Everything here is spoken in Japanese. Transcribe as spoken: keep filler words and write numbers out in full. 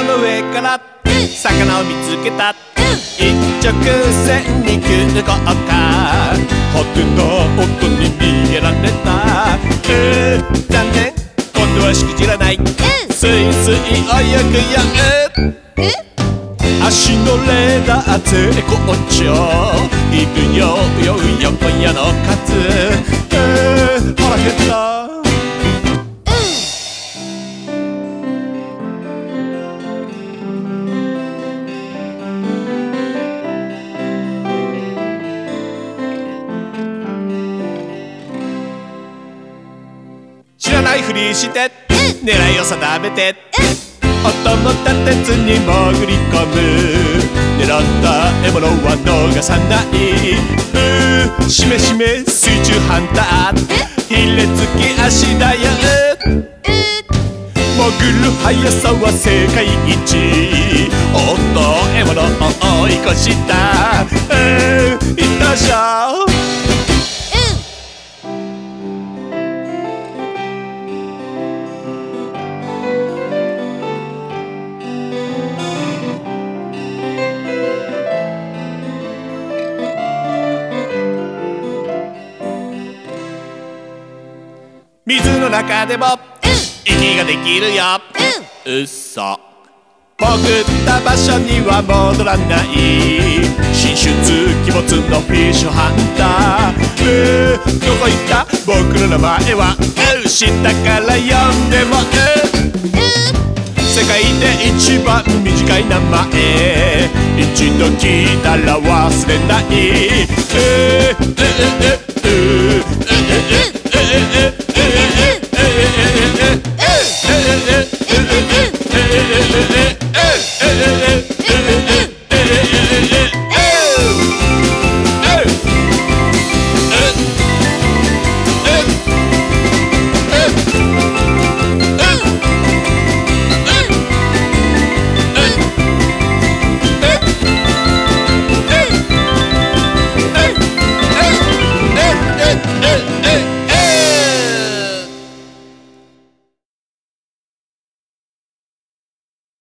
の上から魚を見つけた。一直線に急降下。はてな音に逃げられた。えー、残念、今度はしくじらない。スイスイ泳ぐよ。足のレーダー絶好調。いるよよよ今夜の数。えー、腹減った。知らないふりして狙いを定めて音も立てずに潜り込む。狙った獲物は逃さない。うーしめしめ水中ハンター。ひれつき足だよ。潜る速さは世界一。おっと獲物を追い越した。えー、いったじゃん。水の中でも息ができるよ。うっそ、潜った場所には戻らない。進出鬼没のフィッシュハンター。えー、どこ行った僕の名前は。う下から呼んでも世界で一番短い名前。一度聞いたら忘れない。えー、えー、えー